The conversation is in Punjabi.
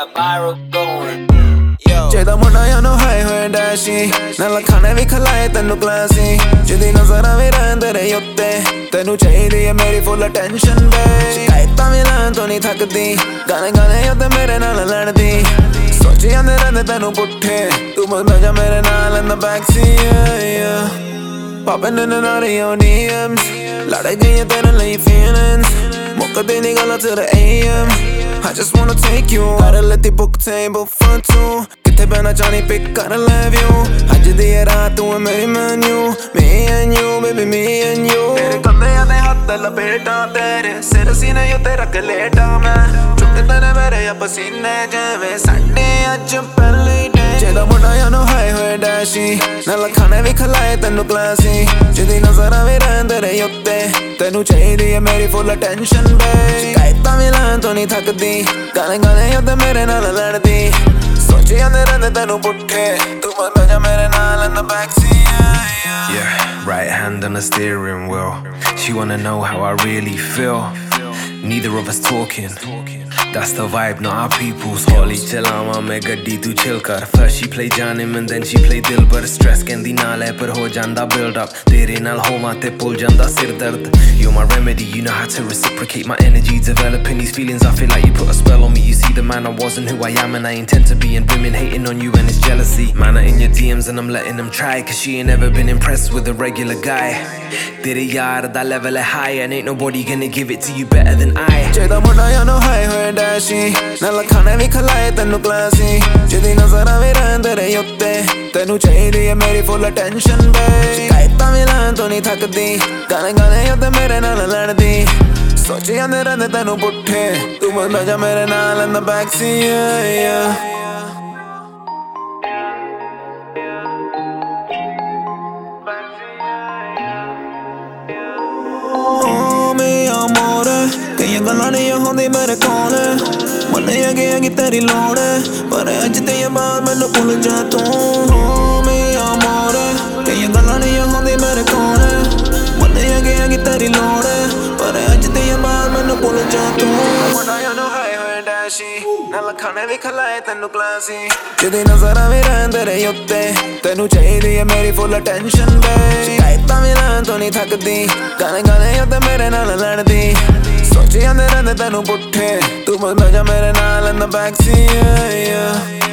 got viral going. ਜਿਹਦਾ ਮੁੰਡਾ ਯਾਨੋ ਹਾਏ ਹੋਏ ਡੈਸ਼ੀ ਨਾਲ ਖਾਣੇ ਵੀ ਖਲਾਏ ਤੈਨੂੰ ਕਲਾਸੀ ਜਿਹਦੀ ਨਜ਼ਰਾਂ ਵੀ ਰਹਿੰਦੇ ਰਹੇ ਉੱਤੇ ਤੈਨੂੰ ਚਾਹੀਦੀ ਹੈ ਮੇਰੀ ਫੁੱਲ ਅਟੈਂਸ਼ਨ ਬੇ ਸ਼ਿਕਾਇਤਾਂ ਵੀ ਲੈਣ ਤੋਂ ਨਹੀਂ ਥੱਕਦੀ ਗਾਣੇ ਗਾਣੇ ਉੱਤੇ ਮੇਰੇ ਨਾਲ ਲੜਦੀ ਸੋਚੀ ਜਾਂਦੇ ਰਹਿੰਦੇ ਤੈਨੂੰ ਪੁੱਠੇ ਤੂੰ ਬਸ ਜਾ ਮੇਰੇ ਨਾਲ in the backseat popping in and out of your DMs ਲੜ ਗਈਆਂ ਤੇਰੇ ਲਈ feelings ਮੁੱਕਦੀ ਨਹੀਂ ਗੱਲਾਂ till the AM I just wanna take you out and let the book table for two ਕਿੱਥੇ ਬਹਿਣਾ ਚਾਹਨੀ ਪਿਕ ਕਰ ਲੈ view ਅੱਜ ਦੀ ਇਹ ਰਾਤ ਤੂੰ ਹੈ ਮੇਰੀ menu me and you baby me and you ਤੇਰੇ ਕੰਧਿਆਂ ਦੇ ਹੱਥ ਲਪੇਟਾਂ ਤੇਰੇ ਸਿਰ ਸੀਨੇ ਉੱਤੇ ਰੱਖ ਲੇਟਾਂ ਮੈਂ ਚੁੱਕ ਤੇਰੇ ਮੇਰੇ ਪਸੀਨੇ ਜਿਵੇਂ ਸਾਡੇ ਅੱਜ ਪਹਿਲੇ ਡੇ ਜਿਹਦਾ ਮੁੰਡਾ ਯਾਨੋ ਹਾਏ ਹੋਏ ਡੈਸ਼ੀ ਨਾਲ ਖਾਣੇ ਵੀ ਖਲਾਏ ਤੈਨੂੰ ਕਲਾਸੀ ਜਿਹਦੀ ਨਜ਼ਰਾਂ ਵੀ ਰਹਿੰਦੇ ਰਹੇ ਉੱਤੇ ਤੈਨੂੰ ਚਾਹੀਦੀ ਹੈ ਮੇਰੀ ਫੁੱਲ ਅਟੈਂਸ਼ਨ ਬੇ ਸ਼ਿਕਾਇਤਾਂ ਵੀ ਲੈਣ ਤੋਂ ਨਹੀਂ ਥੱਕਦੀ ਗਾਣੇ ਗਾਣੇ ਉੱਤੇ ਮੇਰੇ ਨਾਲ ਲੜਦੀ ਸੋਚੀ ਜਾਂਦੇ ਰਹਿੰਦੇ ਤੈਨੂੰ ਪੁੱਠੇ ਤੂੰ ਬਸ ਜਾ ਮੇਰੇ ਨਾਲ in the backseat Yeah, right hand on the steering wheel. She wanna know how I really feel. Neither of us talking. That's the vibe, not our people's. Holy chalama मैं गड्डी तू chill कर. First she play जानिम and then she play दिल पर stress कहंदी नाल है पर हो जांदा build up. तेरे नाल होवां ते पुल जांदा सिर दर्द. You're my remedy, you know how to reciprocate my energy. Developing these feelings, I feel like you put a spell on me. You see the man, I wasn't who I am and I intend to be. And women hating on you and it's jealousy. Man, I in your DMs and I'm letting them try. Cause she ain't never been impressed with a regular guy. तेरे यार दा level है high and ain't nobody gonna give it to you better than I. ਜਿਹਦਾ ਮੁੰਡਾ ਯਾਨੋ ਹਾਏ ਹੋਏ ਡੈਸ਼ੀ ਨਾਲ ਖਾਣੇ ਵੀ ਖਲਾਏ ਤੈਨੂੰ ਕਲਾਸੀ ਜਿਹਦੀ ਨਜ਼ਰਾਂ ਵੀ ਰਹਿੰਦੇ ਰਹੇ ਉੱਤੇ ਤੈਨੂੰ ਚਾਹੀਦੀ ਹੈ ਮੇਰੀ ਫੁੱਲ ਅਟੈਂਸ਼ਨ ਬੇ ਸ਼ਿਕਾਇਤਾਂ ਵੀ ਲੈਣ ਤੋਂ ਨਹੀਂ ਥੱਕਦੀ ਗਾਣੇ ਗਾਣੇ ਉੱਤੇ ਮੇਰੇ ਨਾਲ ਲੜਦੀ ਸੋਚੀ ਜਾਂਦੇ ਰਹਿੰਦੇ ਤੈਨੂੰ ਪੁੱਠੇ ਤੂੰ ਬਸ ਜਾ ਮੇਰੇ ਨਾਲ in the backseat ਕਈਆਂ ਗੱਲਾਂ ਨਹੀਂ ਹੁੰਦੀ ਮੇਰੇ ਕੋਲ ਮੰਨਿਆ ਗਿਆ ਕਿ ਤੇਰੀ ਲੋੜ ਪਰ ਅੱਜ ਤੇ ਬਾਅਦ ਮੈਨੂੰ ਭੁੱਲ ਜਾ ਤੂੰ ਹੋ ਮੇਰਾ ਮੋਰ ਕਈਆਂ ਗੱਲਾਂ ਨਹੀਂ ਹੁੰਦੀ ਮੇਰੇ ਕੋਲ ਮੰਨਿਆ ਗਿਆ ਕਿ ਤੇਰੀ ਲੋੜ ਪਰ ਅੱਜ ਤੇ ਬਾਅਦ ਮੈਨੂੰ ਭੁੱਲ ਜਾ ਤੂੰ ਮੁੰਡਾ ਯਾਨੋ ਹਾਏ ਹੋਏ ਡੈਸ਼ੀ ਨਾਲ ਖਾਣੇ ਵੀ ਖਲਾਏ ਤੈਨੂੰ ਕਲਾਸੀ ਜਿਹਦੀ ਨਜ਼ਰਾਂ ਵੀ ਰਹਿੰਦੇ ਰਹੇ ਉੱਤੇ ਤੈਨੂੰ ਚਾਹੀਦੀ ਹੈ ਮੇਰੀ ਫੁੱਲ ਅਟੈਂਸ਼ਨ ਬੇ ਸ਼ਿਕਾਇਤਾਂ ਵੀ ਲੈਣ ਤੋਂ ਨਹੀਂ ਥੱਕਦੀ ਗਾਣੇ ਗਾਣੇ ਉੱਤੇ ਮੇਰੇ ਨਾਲ ਲੜਦੀ ਸੋਚੀ ਜਾਂਦੇ ਰਹਿੰਦੇ ਤੈਨੂੰ ਪੁੱਠੇ ਤੂੰ ਬਸ ਜਾ ਮੇਰੇ ਨਾਲ in the backseat